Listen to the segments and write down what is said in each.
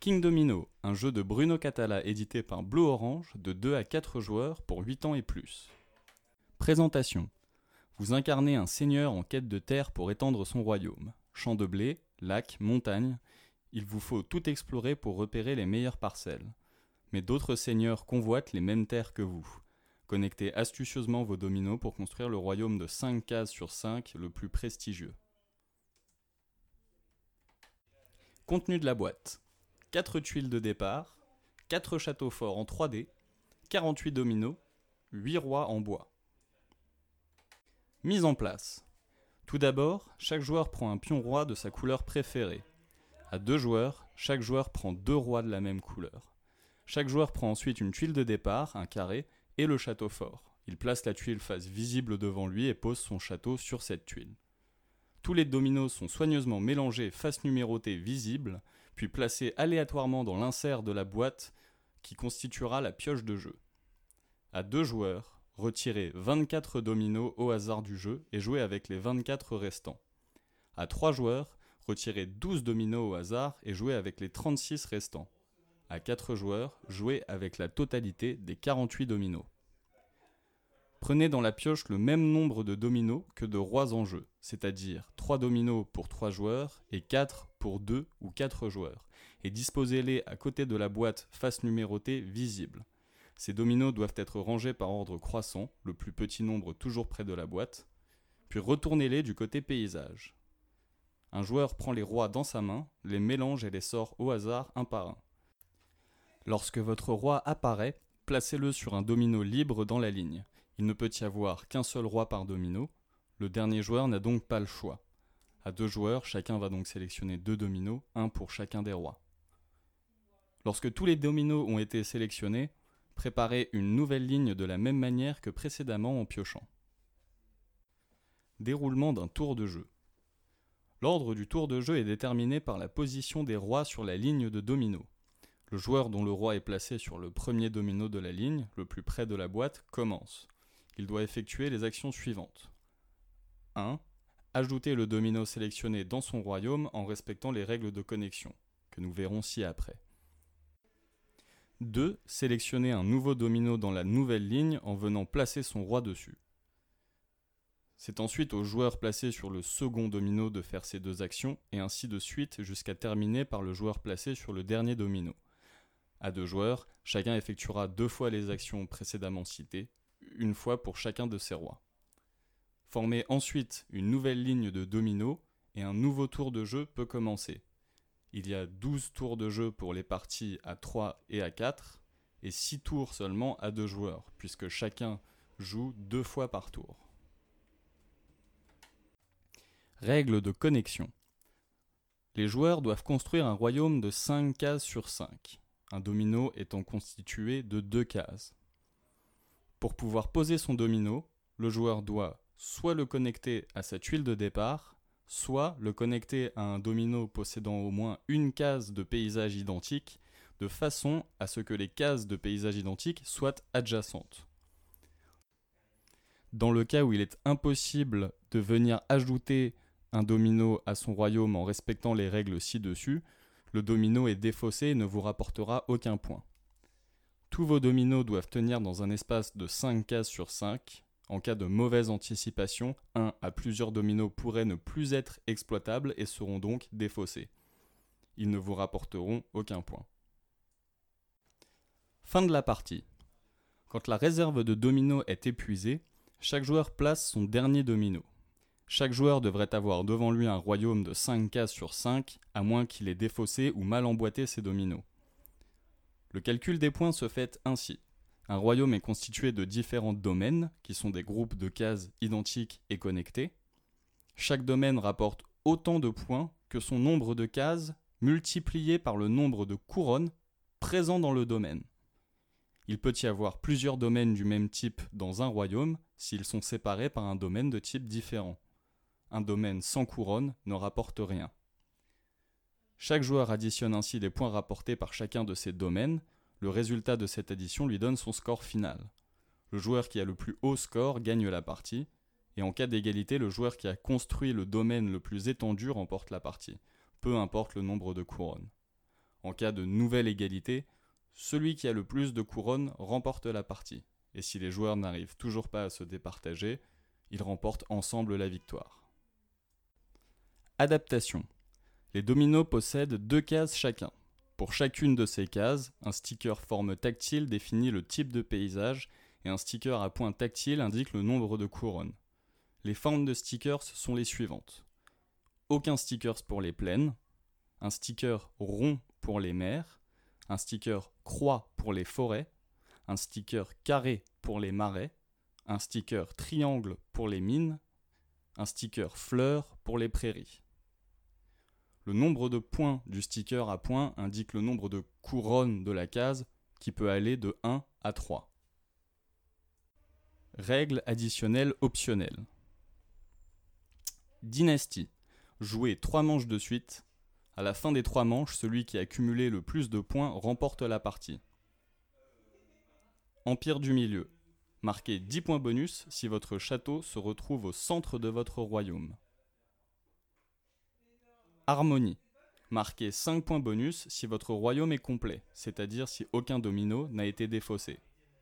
King Domino, un jeu de Bruno Catala édité par Blue Orange de 2 à 4 joueurs pour 8 ans et plus. Présentation. Vous incarnez un seigneur en quête de terre pour étendre son royaume. Champs de blé, lacs, montagnes. Il vous faut tout explorer pour repérer les meilleures parcelles. Mais d'autres seigneurs convoitent les mêmes terres que vous. Connectez astucieusement vos dominos pour construire le royaume de 5 cases sur 5 le plus prestigieux. Contenu de la boîte. 4 tuiles de départ, 4 châteaux forts en 3D, 48 dominos, 8 rois en bois. Mise en place. Tout d'abord, chaque joueur prend un pion roi de sa couleur préférée. À 2 joueurs, chaque joueur prend 2 rois de la même couleur. Chaque joueur prend ensuite une tuile de départ, un carré, et le château fort. Il place la tuile face visible devant lui et pose son château sur cette tuile. Tous les dominos sont soigneusement mélangés face numérotée visible, puis placés aléatoirement dans l'insert de la boîte qui constituera la pioche de jeu. À 2 joueurs, retirez 24 dominos au hasard du jeu et jouez avec les 24 restants. À 3 joueurs, retirez 12 dominos au hasard et jouez avec les 36 restants. À 4 joueurs, jouez avec la totalité des 48 dominos. Prenez dans la pioche le même nombre de dominos que de rois en jeu, c'est-à-dire 3 dominos pour 3 joueurs et 4 pour 2 ou 4 joueurs, et disposez-les à côté de la boîte face numérotée visible. Ces dominos doivent être rangés par ordre croissant, le plus petit nombre toujours près de la boîte, puis retournez-les du côté paysage. Un joueur prend les rois dans sa main, les mélange et les sort au hasard un par un. Lorsque votre roi apparaît, placez-le sur un domino libre dans la ligne. Il ne peut y avoir qu'un seul roi par domino. Le dernier joueur n'a donc pas le choix. À 2 joueurs, chacun va donc sélectionner 2 dominos, un pour chacun des rois. Lorsque tous les dominos ont été sélectionnés, préparez une nouvelle ligne de la même manière que précédemment en piochant. Déroulement d'un tour de jeu. L'ordre du tour de jeu est déterminé par la position des rois sur la ligne de dominos. Le joueur dont le roi est placé sur le premier domino de la ligne, le plus près de la boîte, commence. Il doit effectuer les actions suivantes. 1. Ajouter le domino sélectionné dans son royaume en respectant les règles de connexion, que nous verrons ci-après. 2. Sélectionner un nouveau domino dans la nouvelle ligne en venant placer son roi dessus. C'est ensuite au joueur placé sur le second domino de faire ces 2 actions, et ainsi de suite jusqu'à terminer par le joueur placé sur le dernier domino. À 2 joueurs, chacun effectuera 2 fois les actions précédemment citées, une fois pour chacun de ses rois. Formez ensuite une nouvelle ligne de dominos et un nouveau tour de jeu peut commencer. Il y a 12 tours de jeu pour les parties à 3 et à 4 et 6 tours seulement à 2 joueurs, puisque chacun joue 2 fois par tour. Règles de connexion. Les joueurs doivent construire un royaume de 5 cases sur 5, un domino étant constitué de 2 cases. Pour pouvoir poser son domino, le joueur doit soit le connecter à sa tuile de départ, soit le connecter à un domino possédant au moins une case de paysage identique, de façon à ce que les cases de paysage identique soient adjacentes. Dans le cas où il est impossible de venir ajouter un domino à son royaume en respectant les règles ci-dessus, le domino est défaussé et ne vous rapportera aucun point. Tous vos dominos doivent tenir dans un espace de 5 cases sur 5. En cas de mauvaise anticipation, un à plusieurs dominos pourraient ne plus être exploitables et seront donc défaussés. Ils ne vous rapporteront aucun point. Fin de la partie. Quand la réserve de dominos est épuisée, chaque joueur place son dernier domino. Chaque joueur devrait avoir devant lui un royaume de 5 cases sur 5, à moins qu'il ait défaussé ou mal emboîté ses dominos. Le calcul des points se fait ainsi. Un royaume est constitué de différents domaines, qui sont des groupes de cases identiques et connectés. Chaque domaine rapporte autant de points que son nombre de cases multiplié par le nombre de couronnes présents dans le domaine. Il peut y avoir plusieurs domaines du même type dans un royaume s'ils sont séparés par un domaine de type différent. Un domaine sans couronne ne rapporte rien. Chaque joueur additionne ainsi les points rapportés par chacun de ces domaines. Le résultat de cette addition lui donne son score final. Le joueur qui a le plus haut score gagne la partie, et en cas d'égalité, le joueur qui a construit le domaine le plus étendu remporte la partie, peu importe le nombre de couronnes. En cas de nouvelle égalité, celui qui a le plus de couronnes remporte la partie. Et si les joueurs n'arrivent toujours pas à se départager, ils remportent ensemble la victoire. Adaptation. Les dominos possèdent 2 cases chacun. Pour chacune de ces cases, un sticker forme tactile définit le type de paysage et un sticker à pointe tactile indique le nombre de couronnes. Les formes de stickers sont les suivantes. Aucun sticker pour les plaines, un sticker rond pour les mers, un sticker croix pour les forêts, un sticker carré pour les marais, un sticker triangle pour les mines, un sticker fleur pour les prairies. Le nombre de points du sticker à point indique le nombre de couronnes de la case qui peut aller de 1 à 3. Règle additionnelle optionnelle. Dynastie. Jouer 3 manches de suite. À la fin des 3 manches, celui qui a cumulé le plus de points remporte la partie. Empire du milieu. Marquez 10 points bonus si votre château se retrouve au centre de votre royaume. Harmonie. Marquez 5 points bonus si votre royaume est complet, c'est-à-dire si aucun domino n'a été défaussé.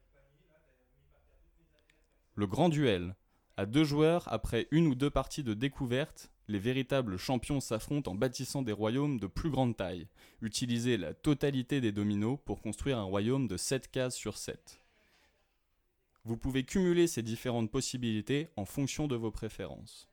Le grand duel. À 2 joueurs, après 1 ou 2 parties de découverte, les véritables champions s'affrontent en bâtissant des royaumes de plus grande taille. Utilisez la totalité des dominos pour construire un royaume de 7 cases sur 7. Vous pouvez cumuler ces différentes possibilités en fonction de vos préférences.